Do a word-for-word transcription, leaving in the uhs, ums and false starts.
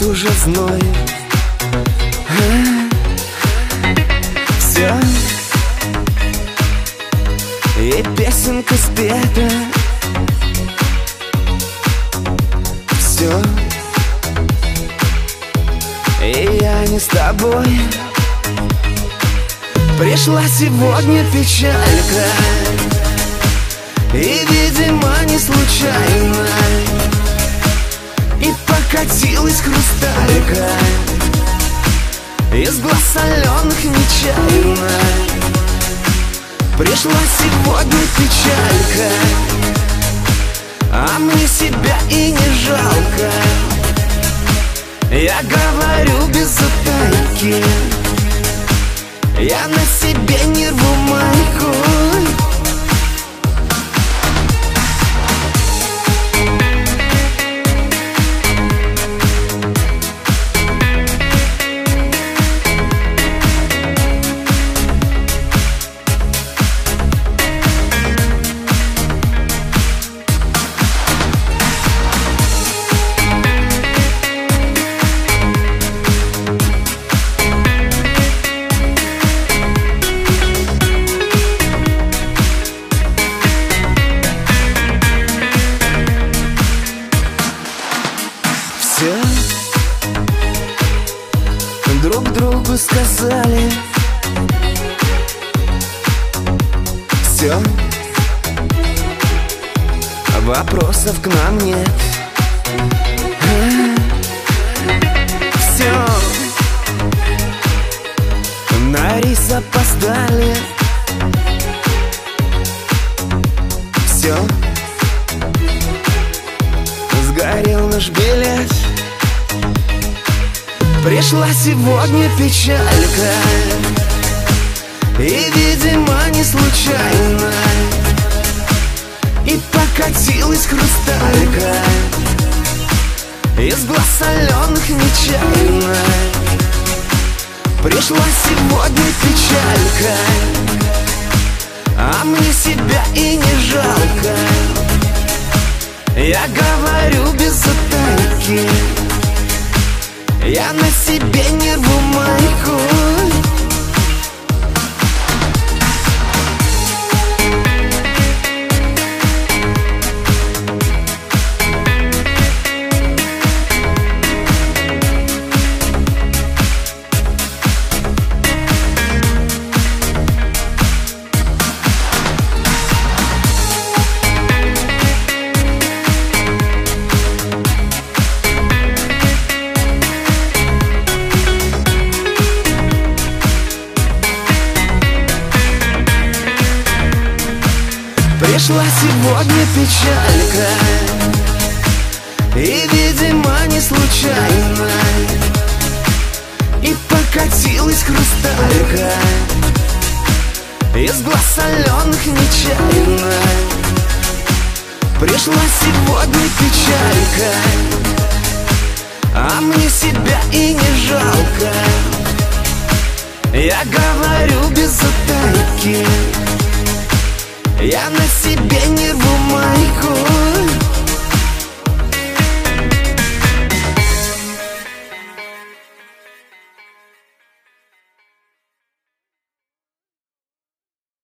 Идет уже зной. Все, и песенка спета. Все, и я не с тобой. Пришла сегодня печалька, и, видимо, не случайно, и покатилась хрусталька из глаз соленых нечаянно. Пришла сегодня печалька, а мне себя и не жалко. Я говорю без утайки, я на себе не рву майку. Друг другу сказали все, вопросов к нам нет. Все, на рейс опоздали. Все, сгорел наш билет. Пришла сегодня печалька, и, видимо, не случайно, и покатилась хрусталька из глаз соленых нечаянно. Пришла сегодня печалька, а мне себя и не жалко. Я говорю без утайки, я на себе не рву майку. Пришла сегодня печалька, и, видимо, не случайно, и покатилась хрусталька из глаз соленых нечаянно. Пришла сегодня печалька, а мне себя и не жалко. Я говорю без утайки, я на себе не рву